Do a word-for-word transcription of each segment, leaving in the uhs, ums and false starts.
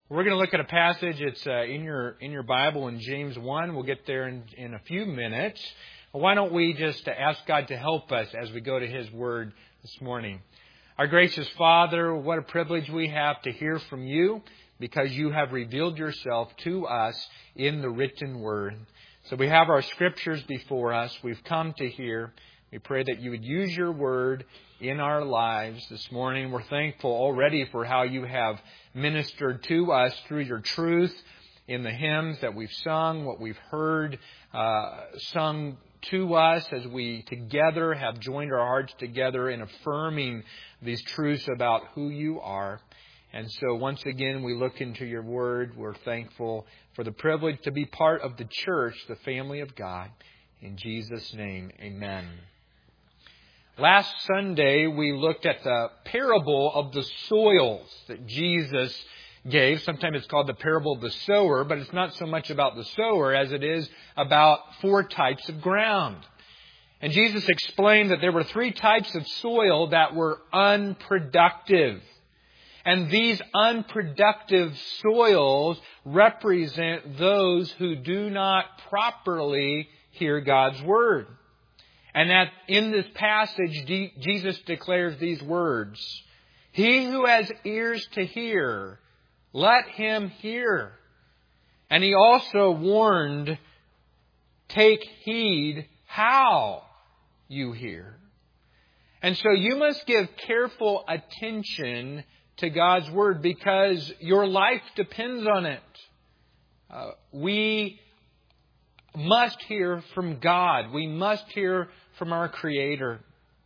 We're going to look at a passage. It's uh, in your in your Bible in James one. We'll get there in, in a few minutes. Why don't we just ask God to help us as we go to His Word this morning. Our gracious Father, what a privilege we have to hear from You, because You have revealed Yourself to us in the written Word. So we have our Scriptures before us. We've come to hear. We pray that You would use Your Word in our lives this morning. We're thankful already for how You have ministered to us through Your truth in the hymns that we've sung, what we've heard uh, sung to us as we together have joined our hearts together in affirming these truths about who You are. And so once again, we look into Your Word. We're thankful for the privilege to be part of the church, the family of God. In Jesus' name, amen. Last Sunday, we looked at the parable of the soils that Jesus gave. Sometimes it's called the parable of the sower, but it's not so much about the sower as it is about four types of ground. And Jesus explained that there were three types of soil that were unproductive. And these unproductive soils represent those who do not properly hear God's Word. And that in this passage, Jesus declares these words, "He who has ears to hear, let him hear." And He also warned, "Take heed how you hear." And so you must give careful attention to God's Word because your life depends on it. Uh, we must hear from God. We must hear from our Creator.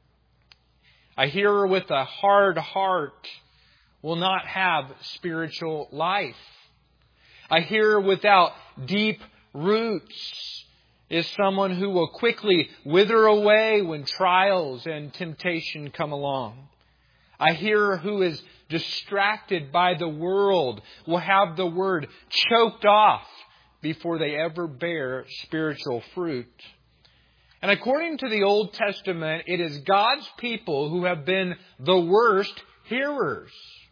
A hearer with a hard heart will not have spiritual life. A hearer without deep roots is someone who will quickly wither away when trials and temptation come along. A hearer who is distracted by the world will have the Word choked off before they ever bear spiritual fruit. And according to the Old Testament, it is God's people who have been the worst hearers.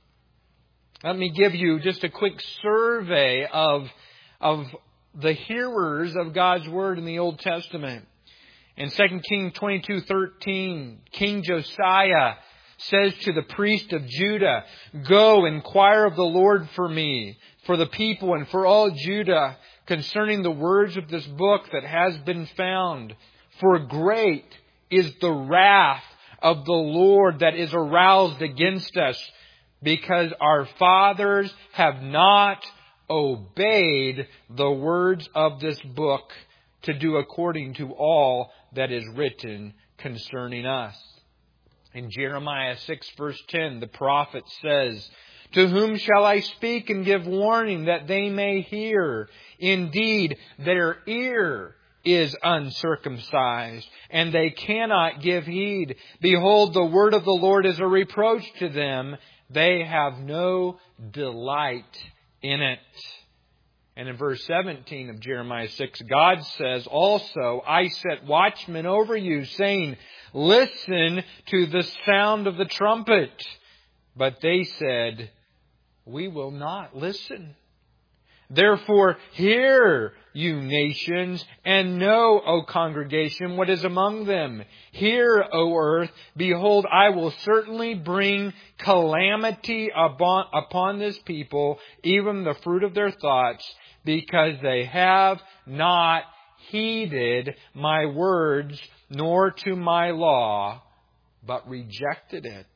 Let me give you just a quick survey of, of the hearers of God's Word in the Old Testament. In Second Kings twenty-two thirteen, King Josiah says to the priest of Judah, "Go, inquire of the Lord for me, for the people and for all Judah, concerning the words of this book that has been found. For great is the wrath of the Lord that is aroused against us, because our fathers have not obeyed the words of this book to do according to all that is written concerning us." In Jeremiah six verse ten, the prophet says, "To whom shall I speak and give warning that they may hear? Indeed, their ear is uncircumcised, and they cannot give heed. Behold, the word of the Lord is a reproach to them. They have no delight in it." And in verse seventeen of Jeremiah six, God says, "Also, I set watchmen over you, saying, listen to the sound of the trumpet. But they said, we will not listen. Therefore, hear, you nations, and know, O congregation, what is among them. Hear, O earth, behold, I will certainly bring calamity upon, upon this people, even the fruit of their thoughts, because they have not heeded my words, nor to my law, but rejected it."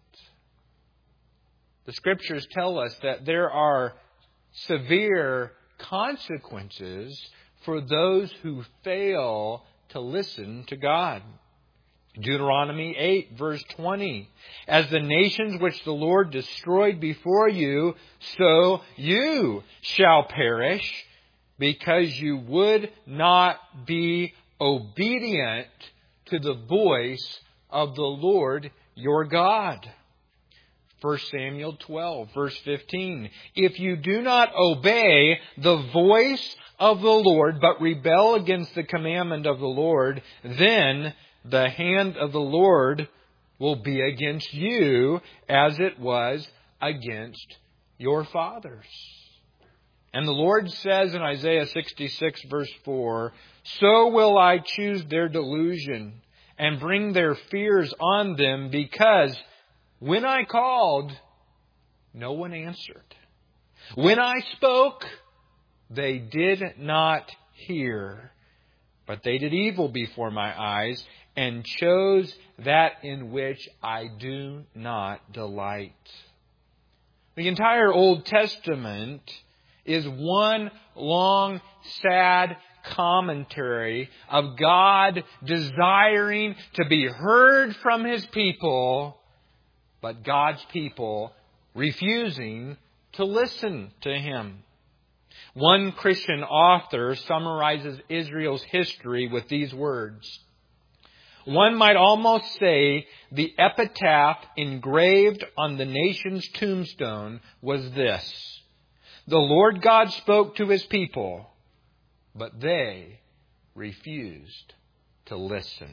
The Scriptures tell us that there are severe consequences for those who fail to listen to God. Deuteronomy eight verse twenty, "As the nations which the Lord destroyed before you, so you shall perish, because you would not be obedient to the voice of the Lord your God." First Samuel twelve, verse fifteen. "If you do not obey the voice of the Lord, but rebel against the commandment of the Lord, then the hand of the Lord will be against you as it was against your fathers." And the Lord says in Isaiah sixty-six verse four, "So will I choose their delusion and bring their fears on them, because when I called, no one answered. When I spoke, they did not hear. But they did evil before my eyes and chose that in which I do not delight." The entire Old Testament is one long, sad commentary of God desiring to be heard from His people, but God's people refusing to listen to Him. One Christian author summarizes Israel's history with these words. One might almost say the epitaph engraved on the nation's tombstone was this: "The Lord God spoke to His people, but they refused to listen."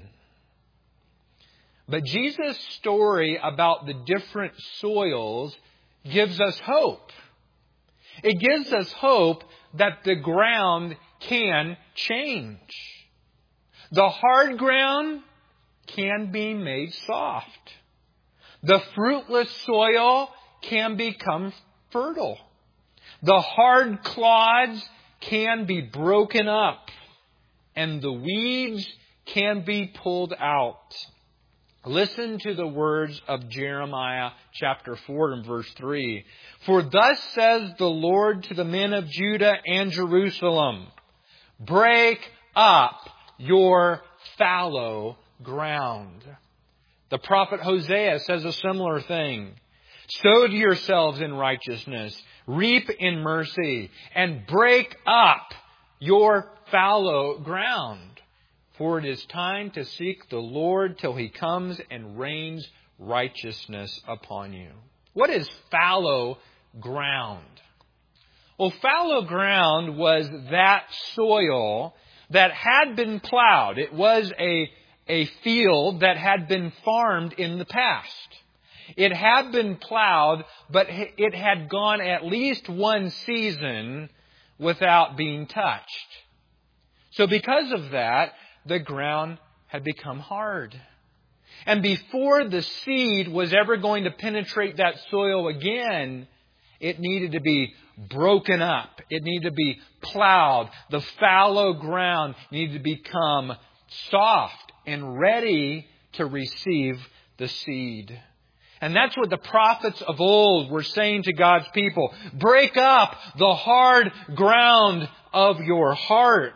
But Jesus' story about the different soils gives us hope. It gives us hope that the ground can change. The hard ground can be made soft. The fruitless soil can become fertile. The hard clods can be broken up, and the weeds can be pulled out. Listen to the words of Jeremiah chapter four and verse three. "For thus says the Lord to the men of Judah and Jerusalem, break up your fallow ground." The prophet Hosea says a similar thing. "Sow to yourselves in righteousness, reap in mercy, and break up your fallow ground. For it is time to seek the Lord till He comes and rains righteousness upon you." What is fallow ground? Well, fallow ground was that soil that had been plowed. It was a, a field that had been farmed in the past. It had been plowed, but it had gone at least one season without being touched. So because of that, the ground had become hard. And before the seed was ever going to penetrate that soil again, it needed to be broken up. It needed to be plowed. The fallow ground needed to become soft and ready to receive the seed. And that's what the prophets of old were saying to God's people. Break up the hard ground of your heart.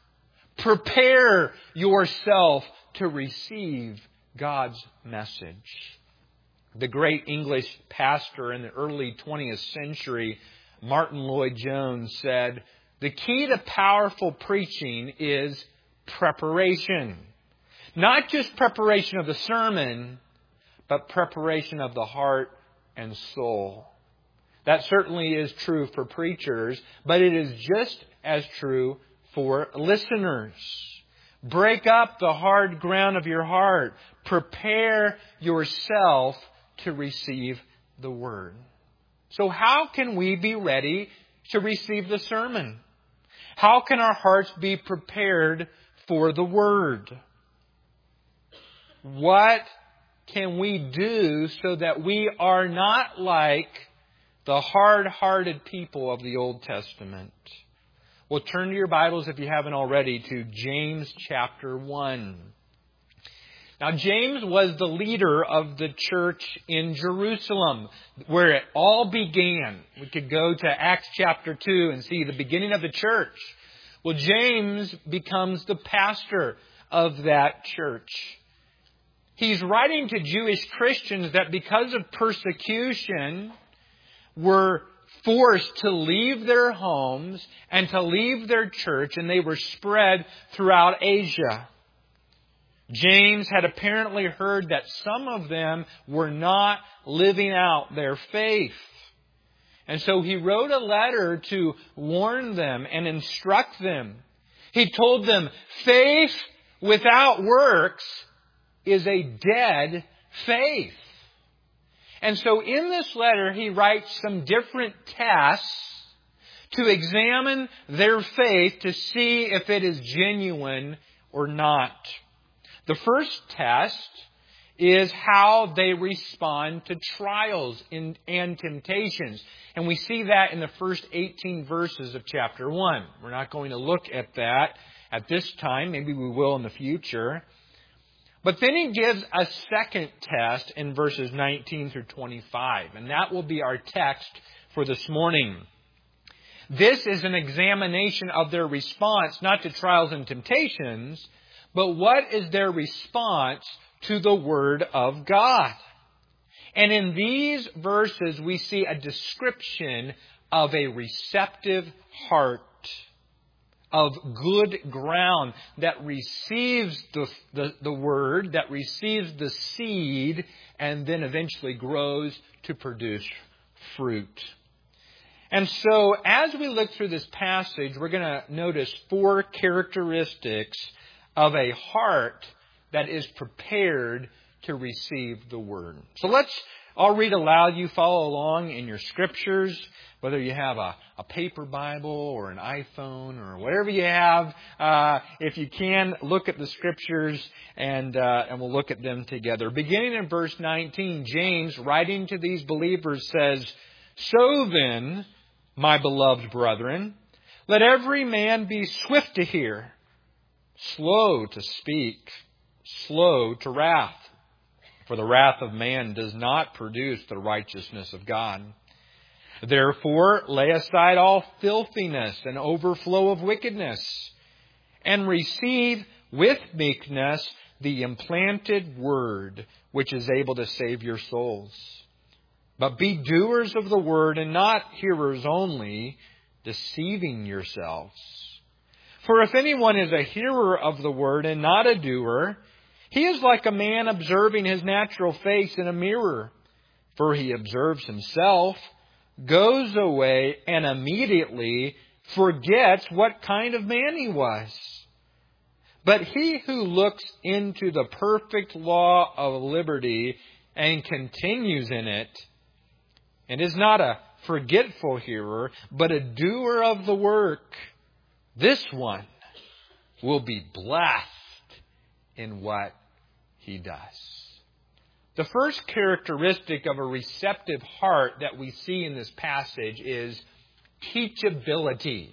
Prepare yourself to receive God's message. The great English pastor in the early twentieth century, Martin Lloyd-Jones, said, "The key to powerful preaching is preparation. Not just preparation of the sermon, but preparation of the heart and soul." That certainly is true for preachers, but it is just as true for listeners. Break up the hard ground of your heart. Prepare yourself to receive the Word. So how can we be ready to receive the sermon? How can our hearts be prepared for the Word? What can we do so that we are not like the hard-hearted people of the Old Testament? Well, turn to your Bibles, if you haven't already, to James chapter one. Now, James was the leader of the church in Jerusalem, where it all began. We could go to Acts chapter two and see the beginning of the church. Well, James becomes the pastor of that church. He's writing to Jewish Christians that because of persecution were forced to leave their homes and to leave their church, and they were spread throughout Asia. James had apparently heard that some of them were not living out their faith. And so he wrote a letter to warn them and instruct them. He told them, faith without works is a dead faith. And so in this letter, he writes some different tests to examine their faith to see if it is genuine or not. The first test is how they respond to trials and temptations. And we see that in the first eighteen verses of chapter one. We're not going to look at that at this time. Maybe we will in the future. But then he gives a second test in verses nineteen through twenty-five. And that will be our text for this morning. This is an examination of their response, not to trials and temptations, but what is their response to the Word of God. And in these verses, we see a description of a receptive heart, of good ground that receives the, the, the Word, that receives the seed, and then eventually grows to produce fruit. And so, as we look through this passage, we're going to notice four characteristics of a heart that is prepared to receive the Word. So let's, I'll read aloud. You follow along in your scriptures, whether you have a, a paper Bible or an iPhone or whatever you have. Uh, if you can, look at the scriptures and, uh, and we'll look at them together. Beginning in verse nineteen, James, writing to these believers, says, "So then, my beloved brethren, let every man be swift to hear, slow to speak, slow to wrath. For the wrath of man does not produce the righteousness of God. Therefore, lay aside all filthiness and overflow of wickedness, and receive with meekness the implanted word, which is able to save your souls. But be doers of the word and not hearers only, deceiving yourselves. For if anyone is a hearer of the word and not a doer, he is like a man observing his natural face in a mirror. For he observes himself, goes away, and immediately forgets what kind of man he was. But he who looks into the perfect law of liberty and continues in it, and is not a forgetful hearer, but a doer of the work, this one will be blessed in what he does." The first characteristic of a receptive heart that we see in this passage is teachability.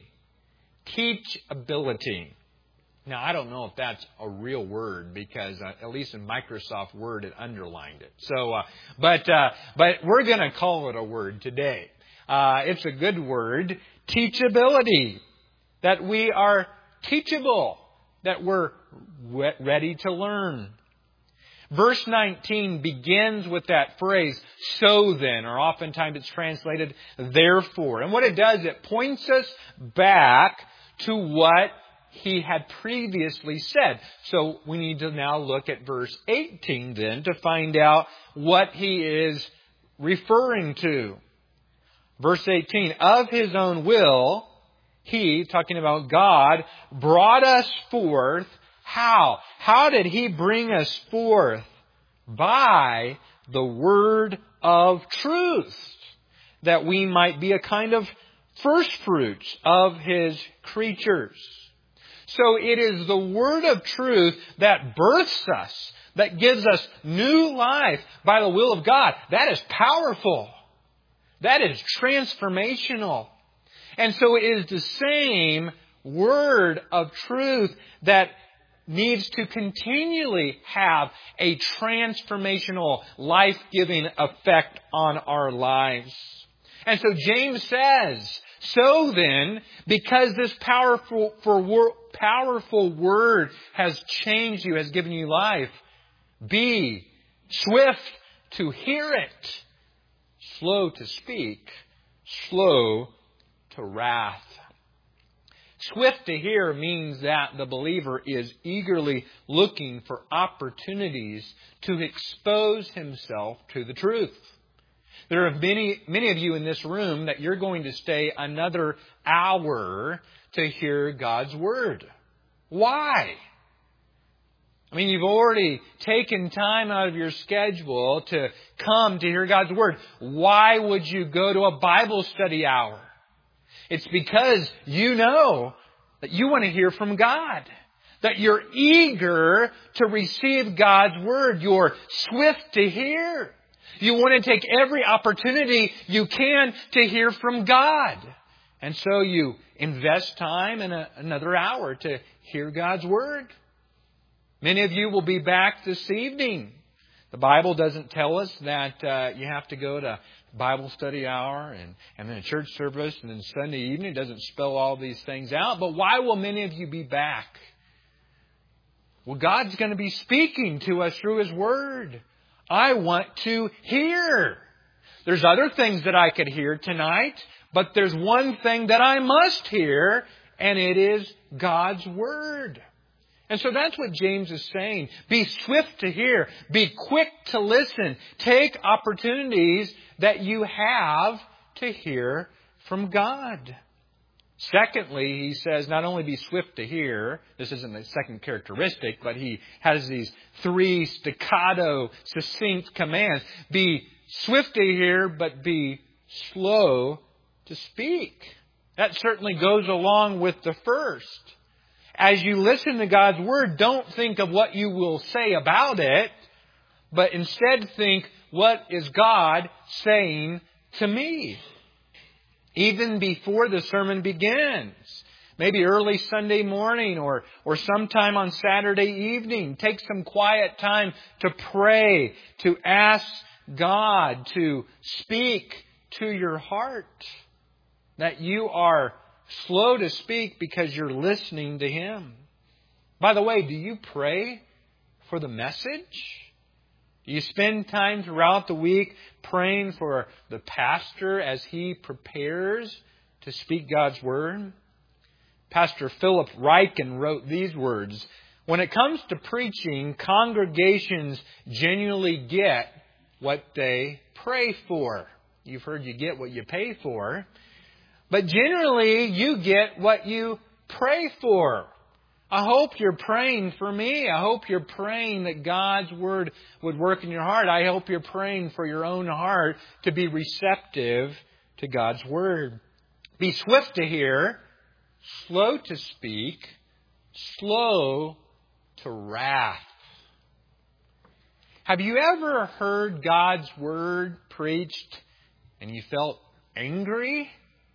Teachability. Now, I don't know if that's a real word because uh, at least in Microsoft Word it underlined it. So, uh, but uh, but we're going to call it a word today. Uh, it's a good word, teachability. That we are teachable, that we're ready to learn. Verse nineteen begins with that phrase, "so then," or oftentimes it's translated, "therefore." And what it does, it points us back to what he had previously said. So we need to now look at verse eighteen then to find out what he is referring to. Verse eighteen, "Of his own will, he," talking about God, "brought us forth." How? How did he bring us forth? By the word of truth, that we might be a kind of first fruits of his creatures. So it is the word of truth that births us, that gives us new life by the will of God. That is powerful. That is transformational. And so it is the same word of truth that needs to continually have a transformational, life-giving effect on our lives. And so James says, so then, because this powerful, for, powerful word has changed you, has given you life, be swift to hear it, slow to speak, slow to wrath. Swift to hear means that the believer is eagerly looking for opportunities to expose himself to the truth. There are many, many of you in this room that you're going to stay another hour to hear God's Word. Why? I mean, you've already taken time out of your schedule to come to hear God's Word. Why would you go to a Bible study hour? It's because you know that you want to hear from God. That you're eager to receive God's Word. You're swift to hear. You want to take every opportunity you can to hear from God. And so you invest time in a, another hour to hear God's Word. Many of you will be back this evening. The Bible doesn't tell us that uh, you have to go to Bible study hour and, and then a church service and then Sunday evening. It doesn't spell all these things out. But why will many of you be back? Well, God's going to be speaking to us through His Word. I want to hear. There's other things that I could hear tonight, but there's one thing that I must hear, and it is God's Word. And so that's what James is saying. Be swift to hear. Be quick to listen. Take opportunities that you have to hear from God. Secondly, he says not only be swift to hear, this isn't the second characteristic, but he has these three staccato, succinct commands. Be swift to hear, but be slow to speak. That certainly goes along with the first. As you listen to God's Word, don't think of what you will say about it, but instead think, what is God saying to me? Even before the sermon begins. Maybe early Sunday morning or, or sometime on Saturday evening. Take some quiet time to pray, to ask God to speak to your heart. That you are slow to speak because you're listening to Him. By the way, do you pray for the message? Do you spend time throughout the week praying for the pastor as he prepares to speak God's Word? Pastor Philip Ryken wrote these words, "When it comes to preaching, congregations genuinely get what they pray for." You've heard you get what you pay for. But generally, you get what you pray for. I hope you're praying for me. I hope you're praying that God's Word would work in your heart. I hope you're praying for your own heart to be receptive to God's Word. Be swift to hear, slow to speak, slow to wrath. Have you ever heard God's Word preached and you felt angry?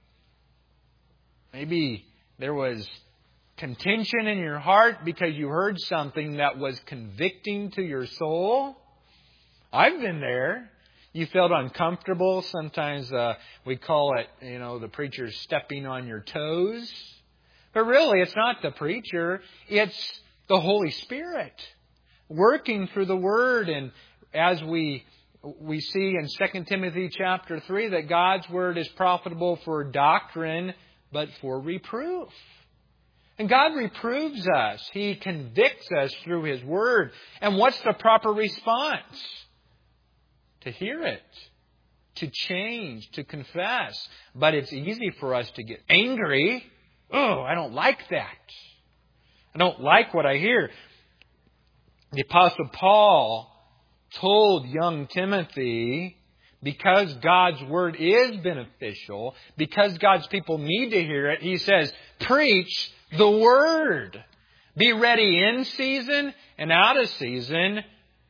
Maybe there was contention in your heart because you heard something that was convicting to your soul. I've been there. You felt uncomfortable. Sometimes uh, we call it, you know, the preacher stepping on your toes. But really, it's not the preacher. It's the Holy Spirit working through the Word. And as we we see in Second Timothy chapter three that God's Word is profitable for doctrine, but for reproof. And God reproves us. He convicts us through His Word. And what's the proper response? To hear it. To change. To confess. But it's easy for us to get angry. Oh, I don't like that. I don't like what I hear. The Apostle Paul told young Timothy, because God's Word is beneficial, because God's people need to hear it, he says, preach the Word. Be ready in season and out of season.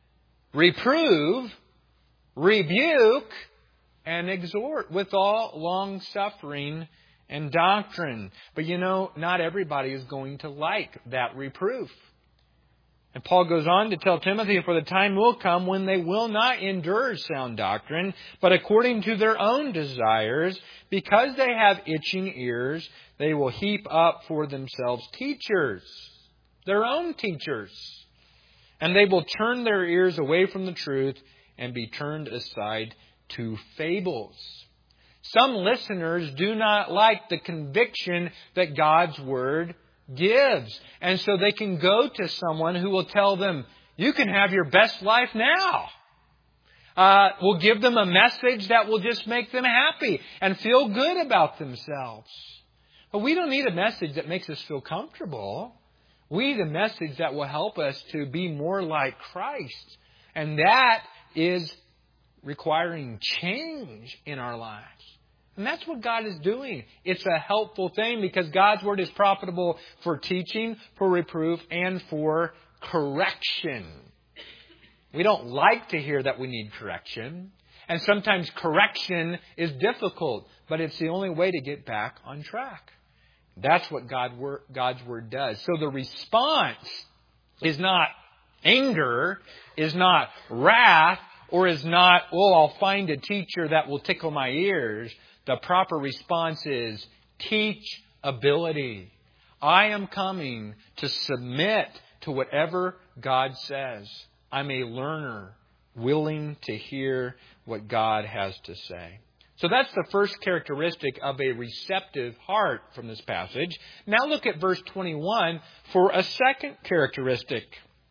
Reprove, rebuke, and exhort with all long suffering and doctrine. But you know, not everybody is going to like that reproof. And Paul goes on to tell Timothy, for the time will come when they will not endure sound doctrine, but according to their own desires, because they have itching ears, they will heap up for themselves teachers, their own teachers. And they will turn their ears away from the truth and be turned aside to fables. Some listeners do not like the conviction that God's Word gives. And so they can go to someone who will tell them, you can have your best life now. Uh, will give them a message that will just make them happy and feel good about themselves. But we don't need a message that makes us feel comfortable. We need a message that will help us to be more like Christ. And that is requiring change in our lives. And that's what God is doing. It's a helpful thing because God's Word is profitable for teaching, for reproof, and for correction. We don't like to hear that we need correction. And sometimes correction is difficult, but it's the only way to get back on track. That's what God, God's Word does. So the response is not anger, is not wrath, or is not, oh, I'll find a teacher that will tickle my ears. The proper response is teachability. I am coming to submit to whatever God says. I'm a learner, willing to hear what God has to say. So that's the first characteristic of a receptive heart from this passage. Now look at verse twenty-one for a second characteristic.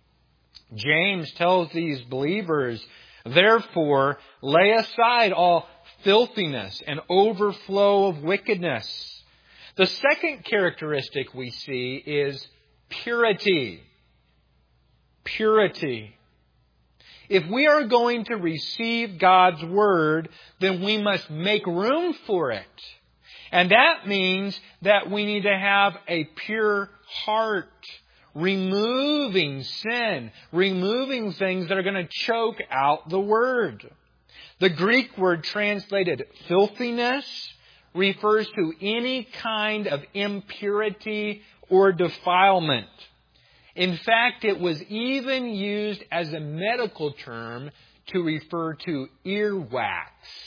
James tells these believers, therefore, lay aside all filthiness and overflow of wickedness. The second characteristic we see is purity. Purity. If we are going to receive God's Word, then we must make room for it. And that means that we need to have a pure heart, removing sin, removing things that are going to choke out the Word. The Greek word translated filthiness refers to any kind of impurity or defilement. In fact, it was even used as a medical term to refer to earwax,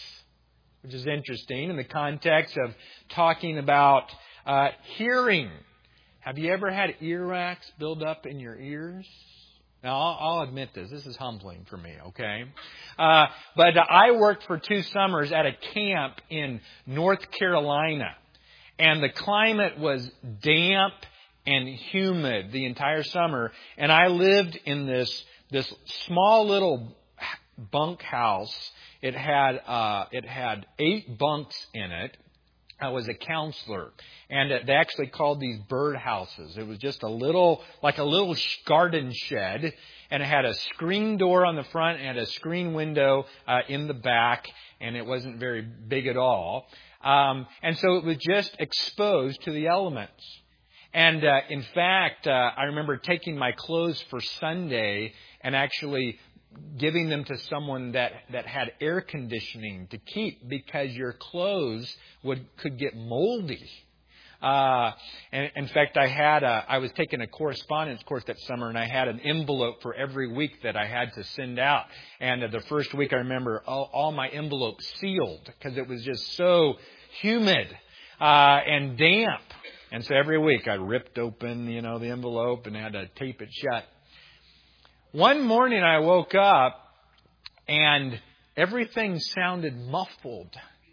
which is interesting in the context of talking about uh, hearing. Have you ever had earwax build up in your ears? Now, I'll, I'll admit this. This is humbling for me, okay? Uh, but I worked for two summers at a camp in North Carolina. And the climate was damp and humid the entire summer. And I lived in this this small little bunkhouse. It had uh, it had eight bunks in it. I was a counselor, and they actually called these bird houses. It was just a little, like a little garden shed, and it had a screen door on the front and a screen window uh, in the back, and it wasn't very big at all. Um, and so it was just exposed to the elements. And uh, in fact, uh, I remember taking my clothes for Sunday and actually giving them to someone that, that had air conditioning to keep because your clothes would could get moldy. Uh, and in fact, I had a, I was taking a correspondence course that summer, and I had an envelope for every week that I had to send out. And uh, the first week, I remember all, all my envelopes sealed because it was just so humid uh, and damp. And so every week, I ripped open, you know, the envelope and had to tape it shut. One morning I woke up and everything sounded muffled.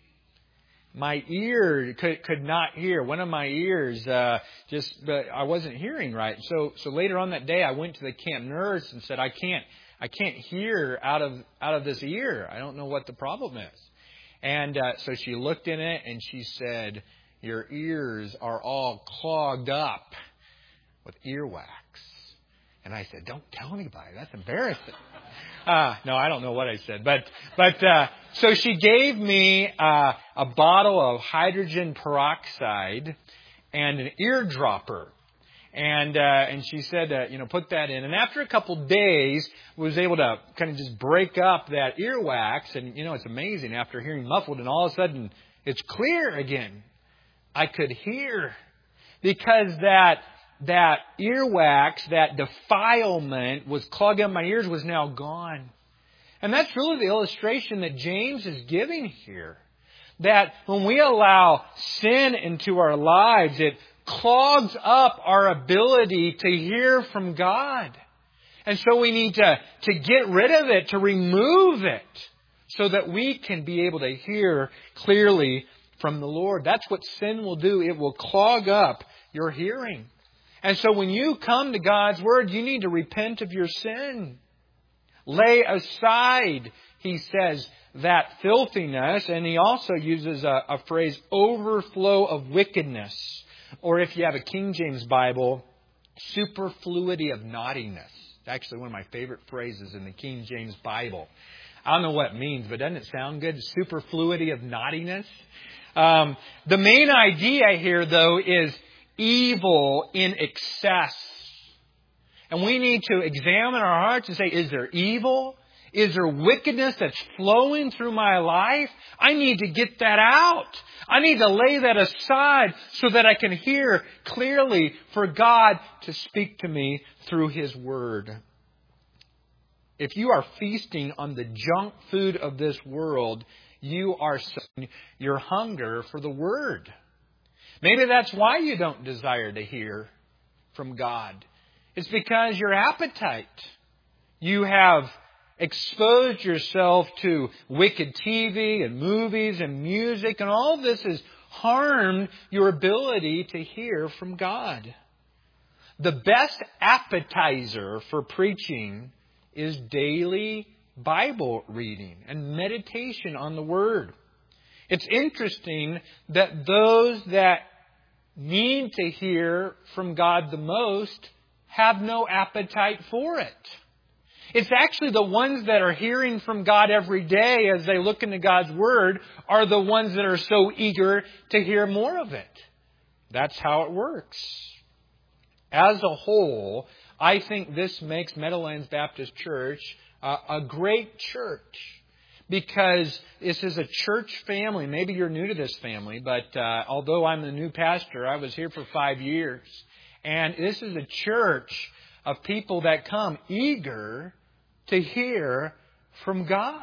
My ear could, could not hear. One of my ears uh, just uh, I wasn't hearing right. So so later on that day I went to the camp nurse and said I can't I can't hear out of out of this ear. I don't know what the problem is. And uh, so she looked in it and she said, "Your ears are all clogged up with earwax." And I said, "Don't tell anybody. That's embarrassing." Uh, no, I don't know what I said. But but uh, so she gave me uh, a bottle of hydrogen peroxide and an eardropper. And uh, and she said, uh, you know, put that in. And after a couple days, was able to kind of just break up that earwax. And, you know, it's amazing. After hearing muffled and all of a sudden it's clear again. I could hear because that... That earwax, that defilement was clogging up my ears was now gone. And that's really the illustration that James is giving here. That when we allow sin into our lives, it clogs up our ability to hear from God. And so we need to, to get rid of it, to remove it, so that we can be able to hear clearly from the Lord. That's what sin will do. It will clog up your hearing. And so when you come to God's Word, you need to repent of your sin. Lay aside, he says, that filthiness. And he also uses a, a phrase, overflow of wickedness. Or if you have a King James Bible, superfluity of naughtiness. It's actually one of my favorite phrases in the King James Bible. I don't know what it means, but doesn't it sound good? Superfluity of naughtiness. Um, the main idea here, though, is evil in excess. And we need to examine our hearts and say, is there evil? Is there wickedness that's flowing through my life? I need to get that out. I need to lay that aside so that I can hear clearly for God to speak to me through His Word. If you are feasting on the junk food of this world, you are sowing your hunger for the Word. Maybe that's why you don't desire to hear from God. It's because your appetite. You have exposed yourself to wicked T V and movies and music, and all this has harmed your ability to hear from God. The best appetizer for preaching is daily Bible reading and meditation on the Word. It's interesting that those that need to hear from God the most have no appetite for it. It's actually the ones that are hearing from God every day as they look into God's Word are the ones that are so eager to hear more of it. That's how it works. As a whole, I think this makes Meadowlands Baptist Church uh, a great church. Because this is a church family. Maybe you're new to this family, but uh, although I'm the new pastor, I was here for five years. And this is a church of people that come eager to hear from God.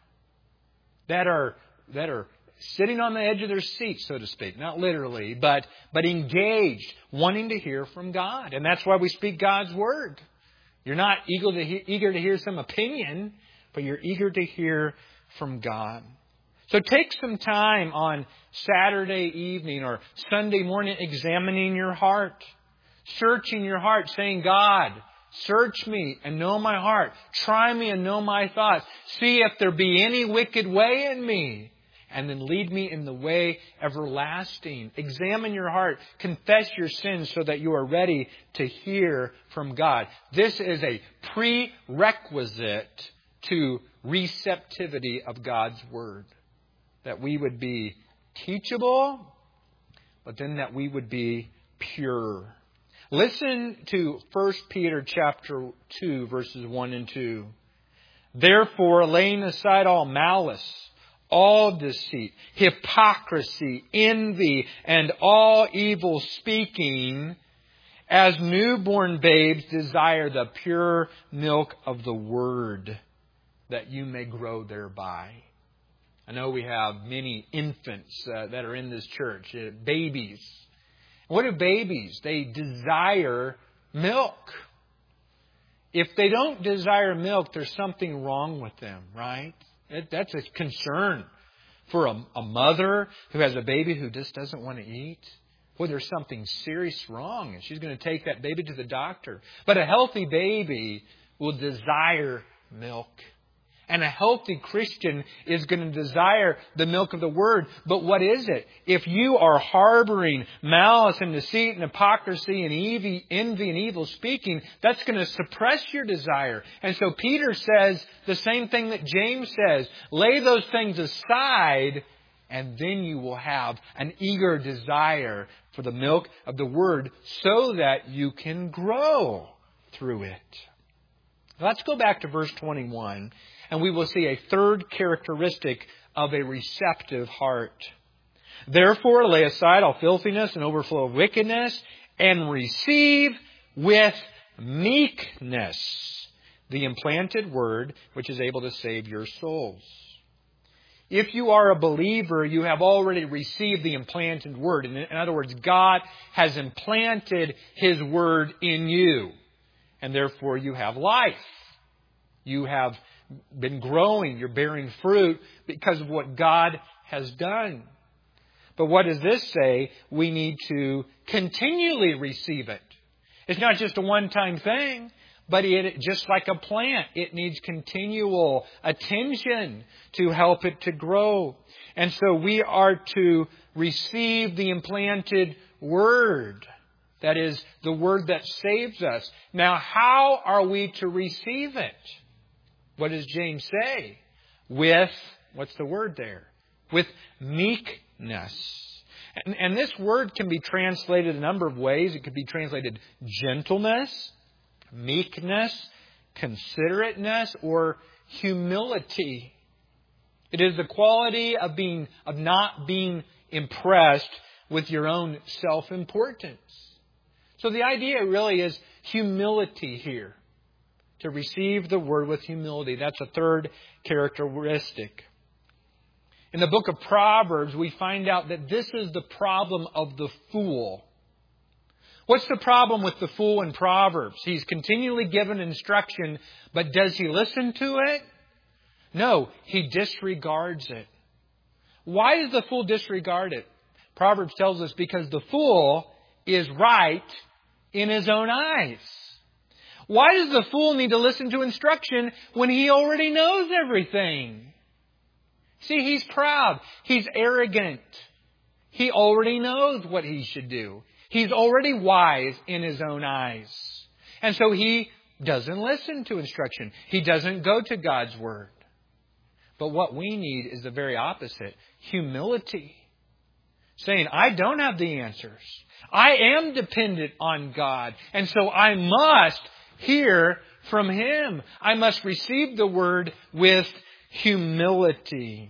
That are that are sitting on the edge of their seat, so to speak. Not literally, but, but engaged, wanting to hear from God. And that's why we speak God's Word. You're not eager to hear, eager to hear some opinion, but you're eager to hear from God. So take some time on Saturday evening or Sunday morning examining your heart. Searching your heart, saying, God, search me and know my heart. Try me and know my thoughts. See if there be any wicked way in me. And then lead me in the way everlasting. Examine your heart. Confess your sins so that you are ready to hear from God. This is a prerequisite to receptivity of God's Word. That we would be teachable, but then that we would be pure. Listen to First Peter chapter two, verses one and two. Therefore, laying aside all malice, all deceit, hypocrisy, envy, and all evil speaking, as newborn babes desire the pure milk of the Word, that you may grow thereby. I know we have many infants uh, that are in this church, uh, babies. What do babies? They desire milk. If they don't desire milk, there's something wrong with them, right? It, that's a concern for a, a mother who has a baby who just doesn't want to eat. Well, there's something serious wrong, and she's going to take that baby to the doctor. But a healthy baby will desire milk. And a healthy Christian is going to desire the milk of the Word. But what is it? If you are harboring malice and deceit and hypocrisy and envy, envy and evil speaking, that's going to suppress your desire. And so Peter says the same thing that James says. Lay those things aside, and then you will have an eager desire for the milk of the Word so that you can grow through it. Let's go back to verse twenty-one. And we will see a third characteristic of a receptive heart. Therefore, lay aside all filthiness and overflow of wickedness, and receive with meekness the implanted Word, which is able to save your souls. If you are a believer, you have already received the implanted Word. In other words, God has implanted His Word in you. And therefore, you have life. You have been growing, you're bearing fruit because of what God has done. But what does this say? We need to continually receive it. It's not just a one-time thing, but it, just like a plant, it needs continual attention to help it to grow. And so we are to receive the implanted Word. That is the Word that saves us. Now, how are we to receive it? What does James say? With, what's the word there? With meekness. And, and this word can be translated a number of ways. It could be translated gentleness, meekness, considerateness, or humility. It is the quality of being of not being impressed with your own self-importance. So the idea really is humility here. To receive the word with humility. That's a third characteristic. In the book of Proverbs, we find out that this is the problem of the fool. What's the problem with the fool in Proverbs? He's continually given instruction, but does he listen to it? No, he disregards it. Why does the fool disregard it? Proverbs tells us because the fool is right in his own eyes. Why does the fool need to listen to instruction when he already knows everything? See, he's proud. He's arrogant. He already knows what he should do. He's already wise in his own eyes. And so he doesn't listen to instruction. He doesn't go to God's word. But what we need is the very opposite. Humility. Saying, I don't have the answers. I am dependent on God. And so I must hear from Him. I must receive the word with humility.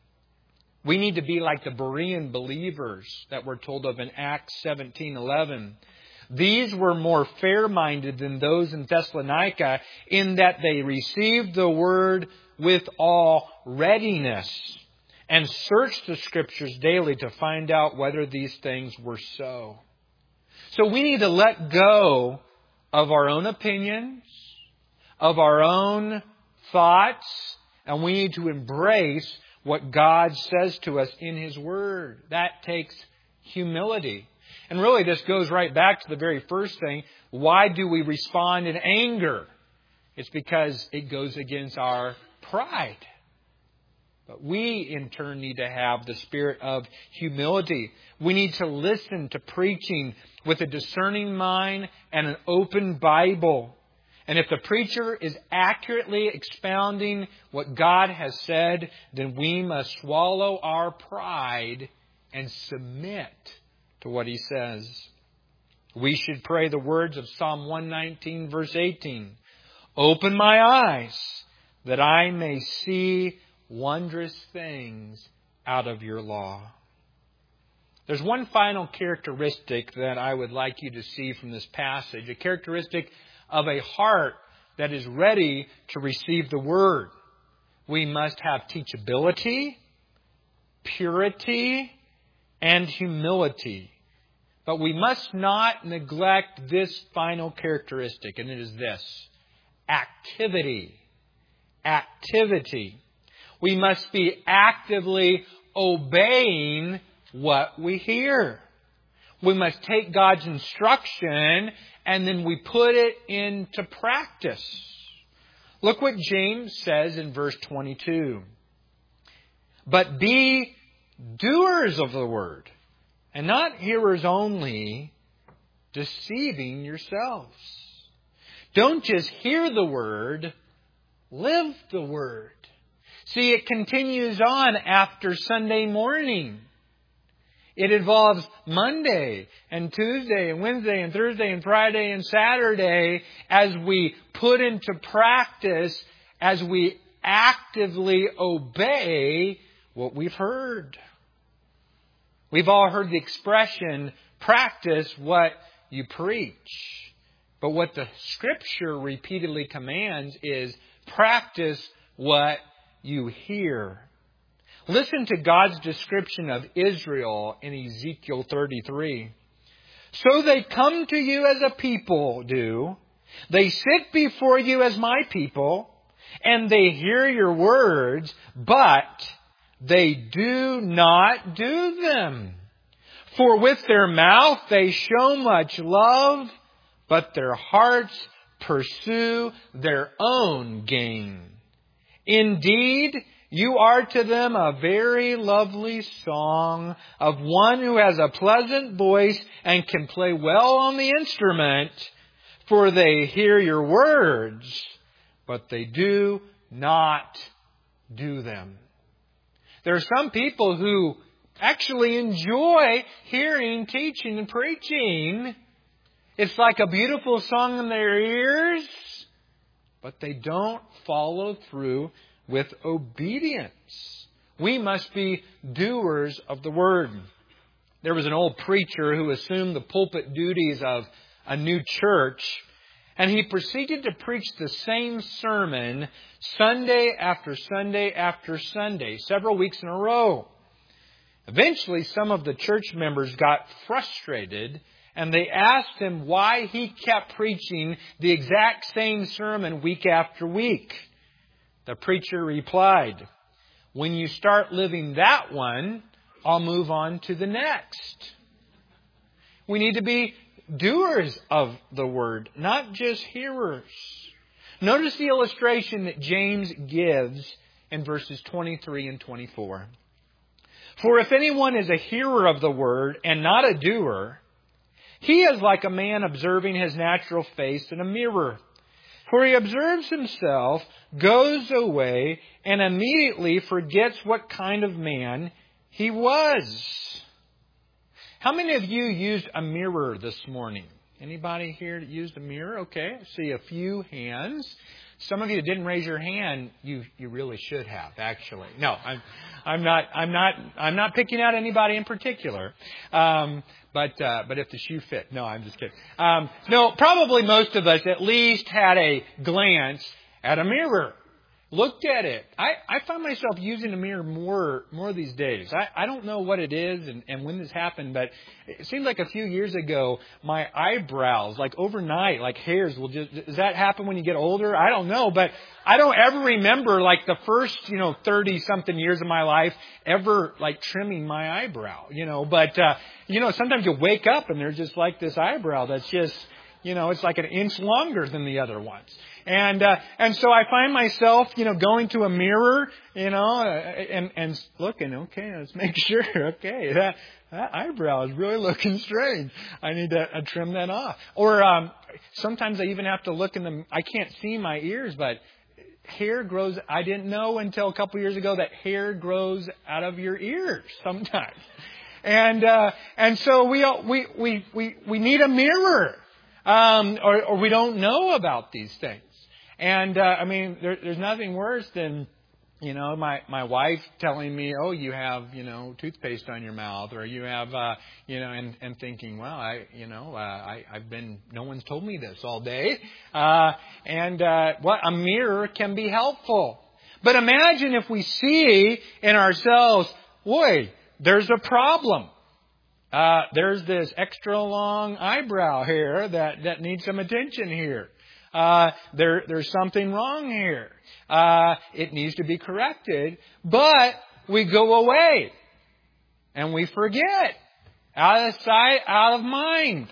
We need to be like the Berean believers that we're told of in Acts seventeen eleven. These were more fair-minded than those in Thessalonica in that they received the word with all readiness and searched the Scriptures daily to find out whether these things were so. So we need to let go of our own opinions, of our own thoughts, and we need to embrace what God says to us in His Word. That takes humility. And really this goes right back to the very first thing. Why do we respond in anger? It's because it goes against our pride. But we, in turn, need to have the spirit of humility. We need to listen to preaching with a discerning mind and an open Bible. And if the preacher is accurately expounding what God has said, then we must swallow our pride and submit to what He says. We should pray the words of Psalm one nineteen, verse eighteen. Open my eyes that I may see wondrous things out of your law. There's one final characteristic that I would like you to see from this passage. A characteristic of a heart that is ready to receive the Word. We must have teachability, purity, and humility. But we must not neglect this final characteristic, and it is this: activity. Activity. We must be actively obeying what we hear. We must take God's instruction and then we put it into practice. Look what James says in verse twenty-two. But be doers of the word, and not hearers only, deceiving yourselves. Don't just hear the word, live the word. See, it continues on after Sunday morning. It involves Monday and Tuesday and Wednesday and Thursday and Friday and Saturday as we put into practice, as we actively obey what we've heard. We've all heard the expression, practice what you preach. But what the Scripture repeatedly commands is practice what you hear. Listen to God's description of Israel in Ezekiel thirty-three. So they come to you as a people do. They sit before you as my people, and they hear your words, but they do not do them. For with their mouth they show much love, but their hearts pursue their own gain. Indeed, you are to them a very lovely song of one who has a pleasant voice and can play well on the instrument, for they hear your words, but they do not do them. There are some people who actually enjoy hearing, teaching, and preaching. It's like a beautiful song in their ears, but they don't follow through with obedience. We must be doers of the Word. There was an old preacher who assumed the pulpit duties of a new church, and he proceeded to preach the same sermon Sunday after Sunday after Sunday, several weeks in a row. Eventually, some of the church members got frustrated, and they asked him why he kept preaching the exact same sermon week after week. The preacher replied, "When you start living that one, I'll move on to the next." We need to be doers of the Word, not just hearers. Notice the illustration that James gives in verses twenty-three and twenty-four. "For if anyone is a hearer of the Word and not a doer, he is like a man observing his natural face in a mirror. For he observes himself, goes away, and immediately forgets what kind of man he was." How many of you used a mirror this morning? Anybody here that used a mirror? Okay, I see a few hands. Some of you that didn't raise your hand, you you really should have, actually. No, I'm I'm not I'm not I'm not picking out anybody in particular. Um, but uh, but if the shoe fit, no, I'm just kidding. Um, no, probably most of us at least had a glance at a mirror. Looked at it. I, I find myself using a mirror more more these days. I, I don't know what it is and, and when this happened, but it seems like a few years ago, my eyebrows, like overnight, like hairs will just... Does that happen when you get older? I don't know, but I don't ever remember like the first, you know, thirty-something years of my life ever like trimming my eyebrow, you know. But, uh, you know, sometimes you wake up and there's just like this eyebrow that's just, you know, it's like an inch longer than the other ones. And, uh, and so I find myself, you know, going to a mirror, you know, and, and looking, okay, let's make sure, okay, that, that eyebrow is really looking strange. I need to uh, trim that off. Or, um, sometimes I even have to look in the, I can't see my ears, but hair grows, I didn't know until a couple years ago that hair grows out of your ears sometimes. And, uh, and so we, we, we, we, we need a mirror, um, or, or we don't know about these things. And, uh, I mean, there, there's nothing worse than, you know, my, my wife telling me, oh, you have, you know, toothpaste on your mouth, or you have, uh, you know, and, and thinking, well, I, you know, uh, I, I've been, no one's told me this all day. Uh, and, uh, what a mirror can be helpful. But imagine if we see in ourselves, boy, there's a problem. Uh, there's this extra long eyebrow here that, that needs some attention here. Uh, there, there's something wrong here. Uh, it needs to be corrected. But we go away and we forget. Out of sight, out of mind.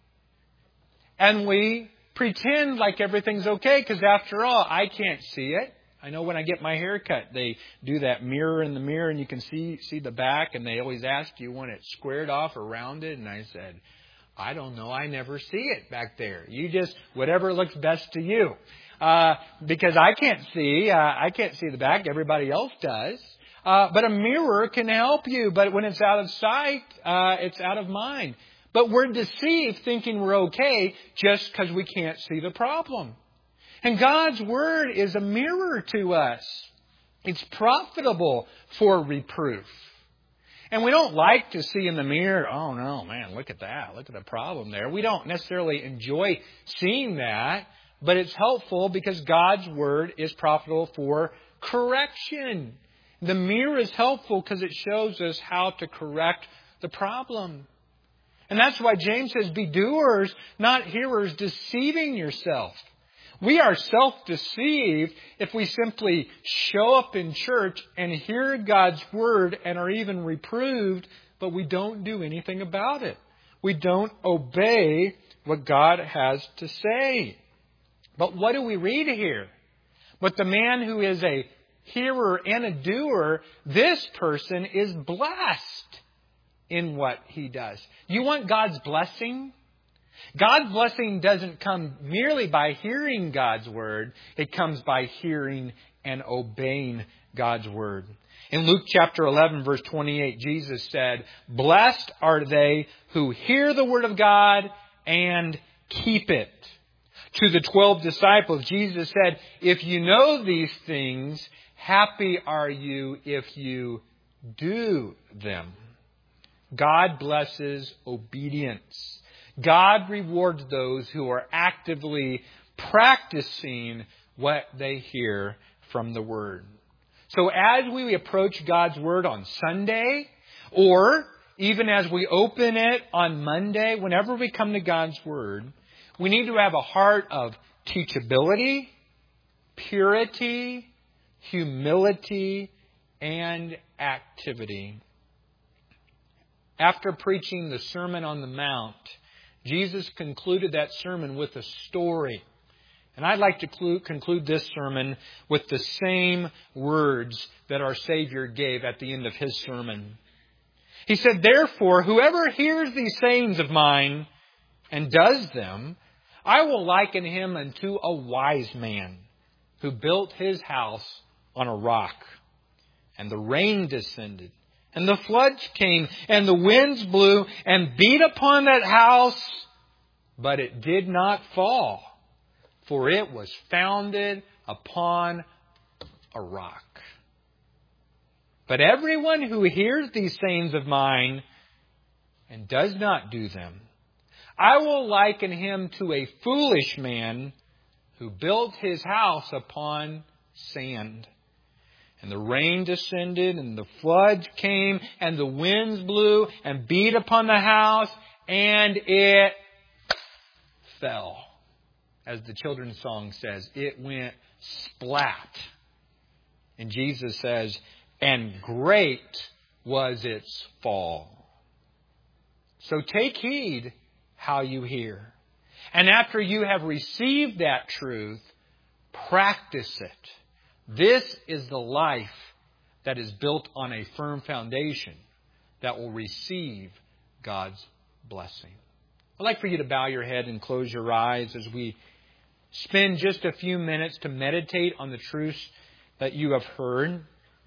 And we pretend like everything's okay because after all, I can't see it. I know when I get my hair cut, they do that mirror in the mirror and you can see, see the back, and they always ask, do you want it squared off or rounded? And I said, I don't know. I never see it back there. You just, whatever looks best to you. Uh, because I can't see, uh, I can't see the back. Everybody else does. Uh, but a mirror can help you. But when it's out of sight, uh, it's out of mind. But we're deceived thinking we're okay just because we can't see the problem. And God's Word is a mirror to us. It's profitable for reproof. And we don't like to see in the mirror, oh no, man, look at that. Look at the problem there. We don't necessarily enjoy seeing that, but it's helpful because God's Word is profitable for correction. The mirror is helpful because it shows us how to correct the problem. And that's why James says, be doers, not hearers, deceiving yourself. We are self-deceived if we simply show up in church and hear God's Word and are even reproved, but we don't do anything about it. We don't obey what God has to say. But what do we read here? But the man who is a hearer and a doer, this person is blessed in what he does. You want God's blessing? God's blessing doesn't come merely by hearing God's Word. It comes by hearing and obeying God's Word. In Luke chapter eleven, verse twenty-eight, Jesus said, "Blessed are they who hear the word of God and keep it." To the twelve disciples, Jesus said, "If you know these things, happy are you if you do them." God blesses obedience. God rewards those who are actively practicing what they hear from the Word. So as we approach God's Word on Sunday, or even as we open it on Monday, whenever we come to God's Word, we need to have a heart of teachability, purity, humility, and activity. After preaching the Sermon on the Mount, Jesus concluded that sermon with a story. And I'd like to conclude this sermon with the same words that our Savior gave at the end of His sermon. He said, "Therefore, whoever hears these sayings of mine and does them, I will liken him unto a wise man who built his house on a rock. And the rain descended, and the floods came, and the winds blew and beat upon that house, but it did not fall, for it was founded upon a rock. But everyone who hears these sayings of mine and does not do them, I will liken him to a foolish man who built his house upon sand. And the rain descended, and the floods came, and the winds blew and beat upon the house, and it fell." As the children's song says, it went splat. And Jesus says, "And great was its fall." So take heed how you hear. And after you have received that truth, practice it. This is the life that is built on a firm foundation that will receive God's blessing. I'd like for you to bow your head and close your eyes as we spend just a few minutes to meditate on the truths that you have heard.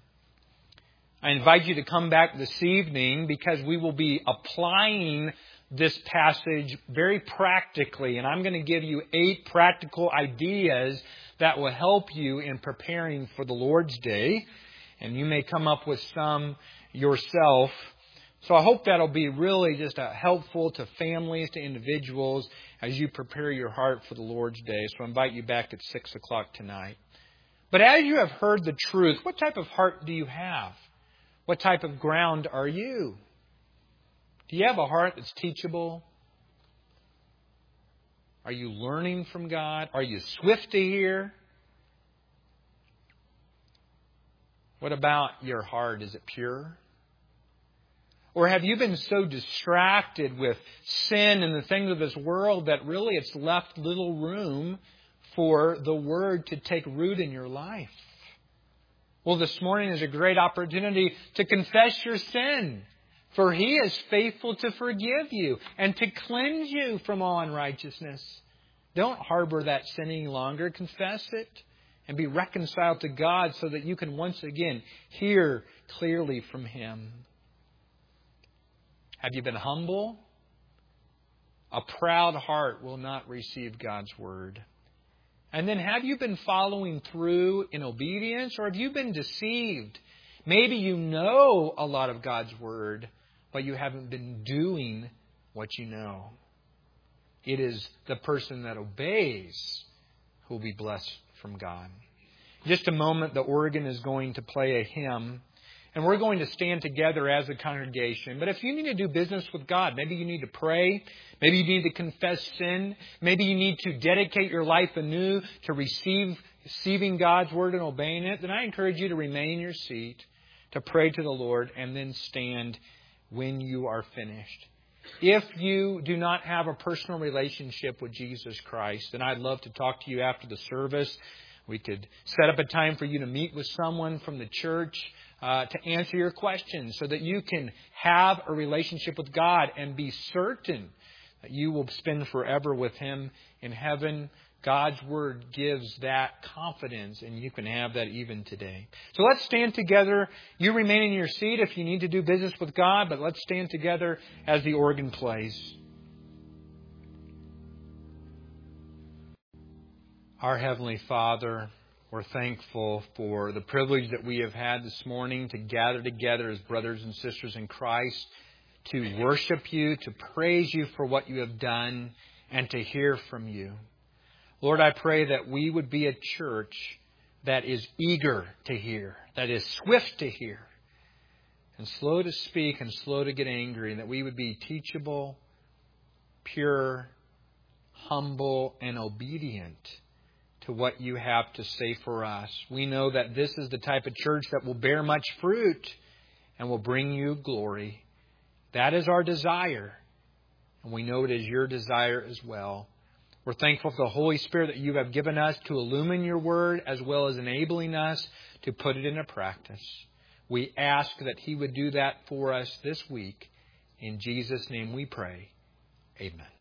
I invite you to come back this evening because we will be applying this passage very practically. And I'm going to give you eight practical ideas that will help you in preparing for the Lord's Day. And you may come up with some yourself. So I hope that'll be really just a helpful to families, to individuals, as you prepare your heart for the Lord's Day. So I invite you back at six o'clock tonight. But as you have heard the truth, what type of heart do you have? What type of ground are you? Do you have a heart that's teachable? Are you learning from God? Are you swift to hear? What about your heart? Is it pure? Or have you been so distracted with sin and the things of this world that really it's left little room for the Word to take root in your life? Well, this morning is a great opportunity to confess your sin. For He is faithful to forgive you and to cleanse you from all unrighteousness. Don't harbor that sin any longer. Confess it and be reconciled to God so that you can once again hear clearly from Him. Have you been humble? A proud heart will not receive God's Word. And then have you been following through in obedience, or have you been deceived? Maybe you know a lot of God's Word, but you haven't been doing what you know. It is the person that obeys who will be blessed from God. In just a moment, the organ is going to play a hymn, and we're going to stand together as a congregation. But if you need to do business with God, maybe you need to pray, maybe you need to confess sin, maybe you need to dedicate your life anew to receive, receiving God's Word and obeying it, then I encourage you to remain in your seat, to pray to the Lord, and then stand when you are finished. If you do not have a personal relationship with Jesus Christ, then I'd love to talk to you after the service. We could set up a time for you to meet with someone from the church uh, to answer your questions so that you can have a relationship with God and be certain that you will spend forever with Him in heaven God's Word gives that confidence, and you can have that even today. So let's stand together. You remain in your seat if you need to do business with God, but let's stand together as the organ plays. Our Heavenly Father, we're thankful for the privilege that we have had this morning to gather together as brothers and sisters in Christ, to worship You, to praise You for what You have done, and to hear from You. Lord, I pray that we would be a church that is eager to hear, that is swift to hear, and slow to speak and slow to get angry, and that we would be teachable, pure, humble, and obedient to what You have to say for us. We know that this is the type of church that will bear much fruit and will bring You glory. That is our desire, and we know it is Your desire as well. We're thankful for the Holy Spirit that You have given us to illumine Your Word as well as enabling us to put it into practice. We ask that He would do that for us this week. In Jesus' name we pray. Amen.